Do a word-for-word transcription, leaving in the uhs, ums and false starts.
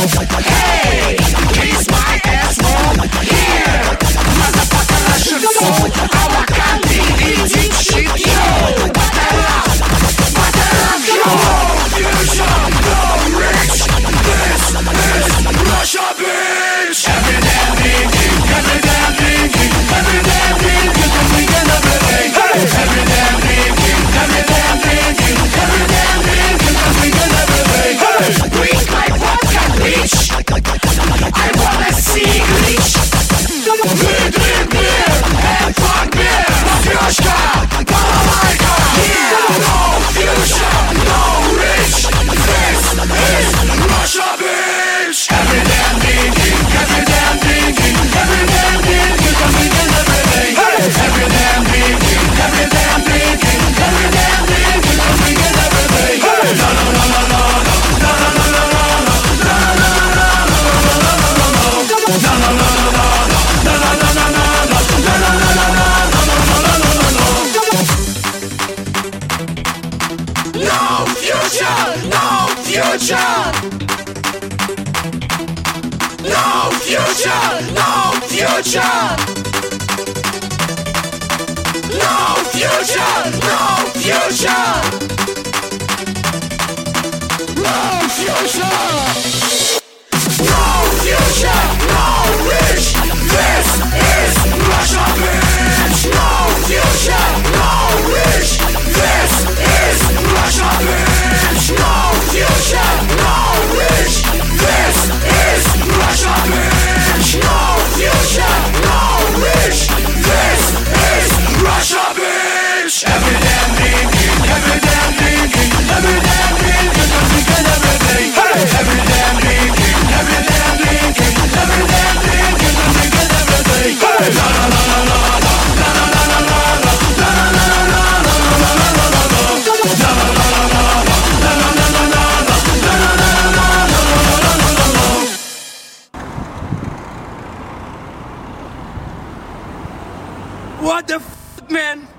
Hey, kiss my ass wrong here. Motherfucker, Russian soul. Our country eating shit, yo. Butter up, butter up, yo. Fusion, no rich. This is Russia, bitch. Every damn thinking, every damn thinking, every damn thinking, every damn thinking, every damn thinking, every damn thinking, every damn thinking, every damn thinking. Drink my vodka, bitch. I wanna see rich. We drink beer and fuck beer. Mafioshka, balalaika. Yeah, no fusion, no rich. This is Russia, bitch. Every damn thinking, every damn thinking, every damn thinking, every damn everything. Every damn thinking, every damn thinking, every damn thinking, every damn everything. No, no, no, no, no, no, no, no, no, no, no, no, no, no, no, no. No future, no future. No future, no future. No future, no future. No future. No future, no rich. This is Russia, bitch. No future, no rich. This is Russia, bitch. No future, no rich. This is Russia, bitch. No future, no rich. This is Russia, bitch. Every damn thinking, every damn thinking, every damn thinking, every damn everything. Every damn thinking, every damn thinking, every damn thinking, every damn everything. La la la la la la, la la la la la, la la la la la, la la la la la, la la la la la, la la la la la, la la la la la, la la la la la. What the f***, man?